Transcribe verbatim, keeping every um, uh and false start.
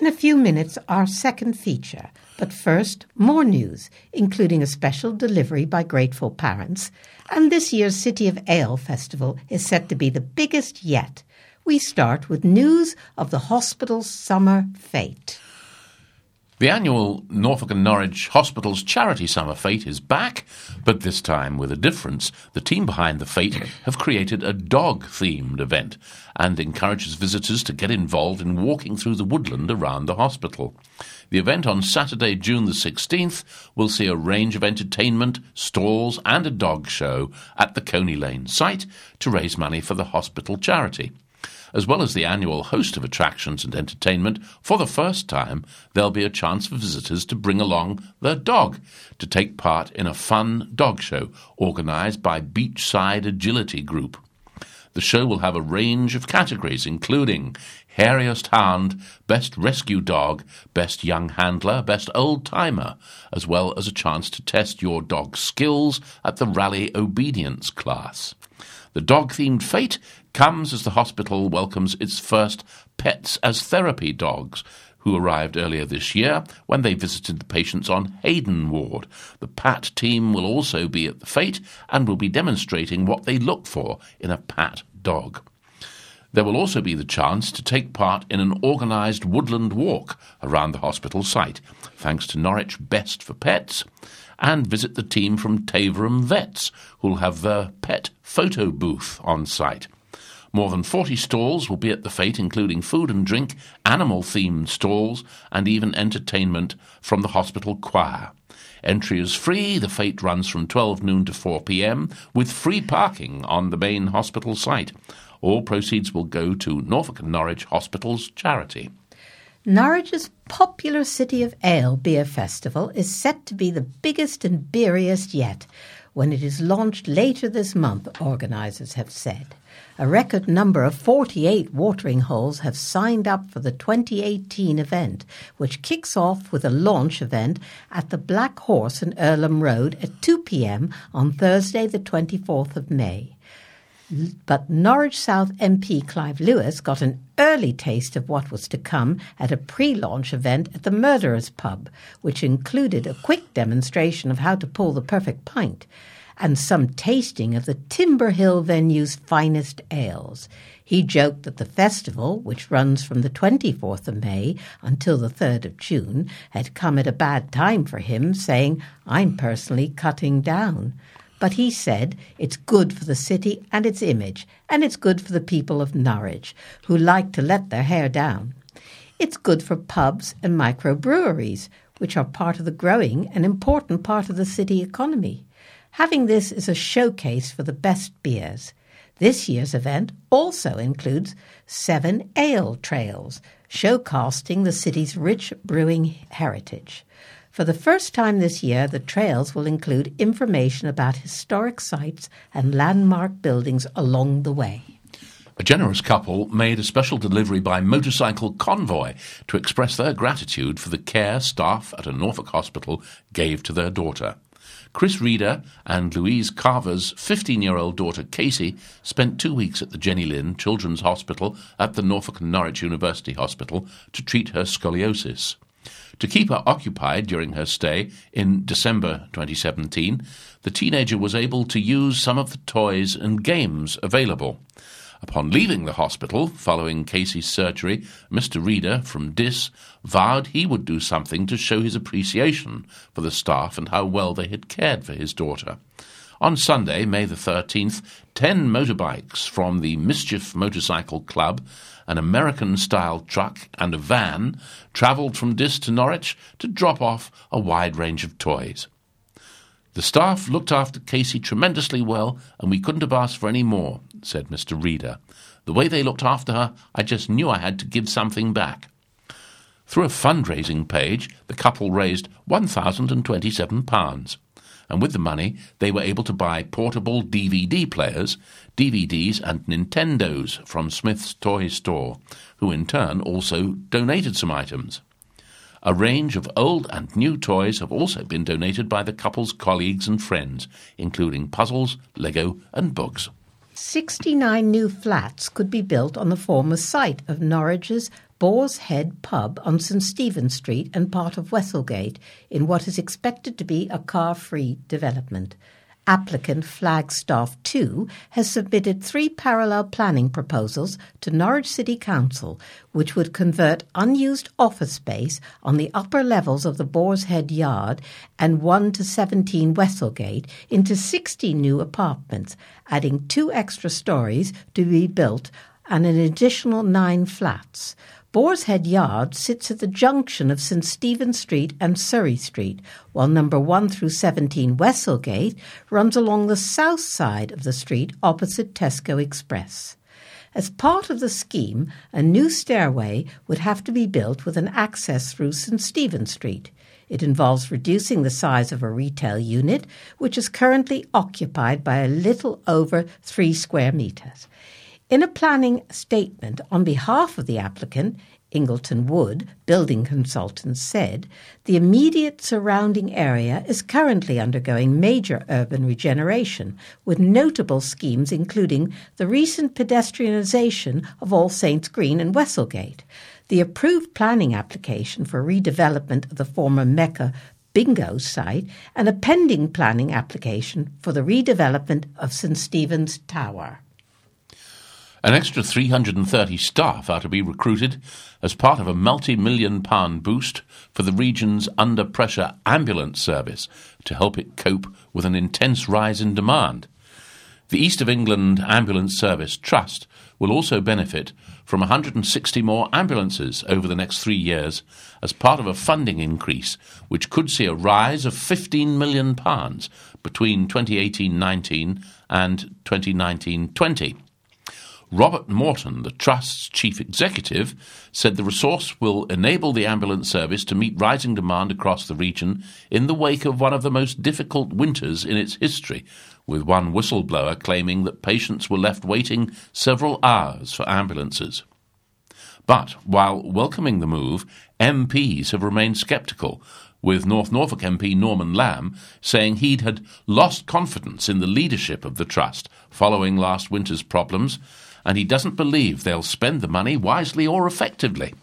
In a few minutes, our second feature. But first, more news, including a special delivery by grateful parents. And this year's City of Ale Festival is set to be the biggest yet. We start with news of the hospital's summer fete. The annual Norfolk and Norwich Hospital's Charity Summer Fete is back, but this time with a difference. The team behind the fete have created a dog-themed event and encourages visitors to get involved in walking through the woodland around the hospital. The event on Saturday, June the sixteenth, will see a range of entertainment, stalls and a dog show at the Coney Lane site to raise money for the hospital charity. As well as the annual host of attractions and entertainment, for the first time, there'll be a chance for visitors to bring along their dog to take part in a fun dog show organised by Beachside Agility Group. The show will have a range of categories, including Hairiest Hound, Best Rescue Dog, Best Young Handler, Best Old Timer, as well as a chance to test your dog's skills at the Rally Obedience class. The dog-themed fete comes as the hospital welcomes its first Pets as Therapy dogs, who arrived earlier this year when they visited the patients on Hayden Ward. The P A T team will also be at the fete and will be demonstrating what they look for in a P A T dog. There will also be the chance to take part in an organised woodland walk around the hospital site, thanks to Norwich Best for Pets, and visit the team from Taverham Vets, who'll have their pet photo booth on site. More than forty stalls will be at the fete, including food and drink, animal-themed stalls, and even entertainment from the hospital choir. Entry is free. The fete runs from twelve noon to four p.m, with free parking on the main hospital site. All proceeds will go to Norfolk and Norwich Hospital's charity. Norwich's popular City of Ale Beer Festival is set to be the biggest and beeriest yet when it is launched later this month, organisers have said. A record number of forty-eight watering holes have signed up for the twenty eighteen event, which kicks off with a launch event at the Black Horse in Earlham Road at two p.m. on Thursday the twenty-fourth of May. But Norwich South M P Clive Lewis got an early taste of what was to come at a pre-launch event at the Murderers Pub, which included a quick demonstration of how to pull the perfect pint and some tasting of the Timber Hill venue's finest ales. He joked that the festival, which runs from the twenty-fourth of May until the third of June, had come at a bad time for him, saying, "I'm personally cutting down." But he said it's good for the city and its image, and it's good for the people of Norwich, who like to let their hair down. It's good for pubs and microbreweries, which are part of the growing and important part of the city economy. Having this is a showcase for the best beers. This year's event also includes seven ale trails, showcasing the city's rich brewing heritage. For the first time this year, the trails will include information about historic sites and landmark buildings along the way. A generous couple made a special delivery by motorcycle convoy to express their gratitude for the care staff at a Norfolk hospital gave to their daughter. Chris Reeder and Louise Carver's fifteen-year-old daughter Casey spent two weeks at the Jenny Lind Children's Hospital at the Norfolk and Norwich University Hospital to treat her scoliosis. To keep her occupied during her stay in December twenty seventeen, the teenager was able to use some of the toys and games available. Upon leaving the hospital, following Casey's surgery, Mister Reeder from D I S vowed he would do something to show his appreciation for the staff and how well they had cared for his daughter. On Sunday, May the thirteenth, ten motorbikes from the Mischief Motorcycle Club, an American-style truck and a van travelled from D I S to Norwich to drop off a wide range of toys. The staff looked after Casey tremendously well, and we couldn't have asked for any more, said Mister Reeder. The way they looked after her, I just knew I had to give something back. Through a fundraising page, the couple raised one thousand twenty-seven pounds. And with the money, they were able to buy portable D V D players, D V Ds and Nintendos from Smith's Toy Store, who in turn also donated some items. A range of old and new toys have also been donated by the couple's colleagues and friends, including puzzles, Lego and books. sixty-nine new flats could be built on the former site of Norwich's Boar's Head pub on St Stephen Street and part of Westlegate in what is expected to be a car-free development. Applicant Flagstaff two has submitted three parallel planning proposals to Norwich City Council, which would convert unused office space on the upper levels of the Boar's Head Yard and one to seventeen Westlegate into sixty new apartments, adding two extra stories to be built and an additional nine flats. Boar's Head Yard sits at the junction of St Stephen Street and Surrey Street, while number one through seventeen Westlegate runs along the south side of the street opposite Tesco Express. As part of the scheme, a new stairway would have to be built with an access through St Stephen Street. It involves reducing the size of a retail unit, which is currently occupied by a little over three square metres. In a planning statement on behalf of the applicant, Ingleton Wood, building consultants, said the immediate surrounding area is currently undergoing major urban regeneration, with notable schemes including the recent pedestrianisation of All Saints Green and Westlegate, the approved planning application for redevelopment of the former Mecca Bingo site, and a pending planning application for the redevelopment of St Stephen's Tower. An extra three hundred thirty staff are to be recruited as part of a multi-million pound boost for the region's under-pressure ambulance service to help it cope with an intense rise in demand. The East of England Ambulance Service Trust will also benefit from one hundred sixty more ambulances over the next three years as part of a funding increase which could see a rise of fifteen million pounds between twenty eighteen nineteen and twenty nineteen twenty. Robert Morton, the Trust's chief executive, said the resource will enable the ambulance service to meet rising demand across the region in the wake of one of the most difficult winters in its history, with one whistleblower claiming that patients were left waiting several hours for ambulances. But while welcoming the move, M Ps have remained sceptical, with North Norfolk M P Norman Lamb saying he'd had lost confidence in the leadership of the Trust following last winter's problems, and he doesn't believe they'll spend the money wisely or effectively.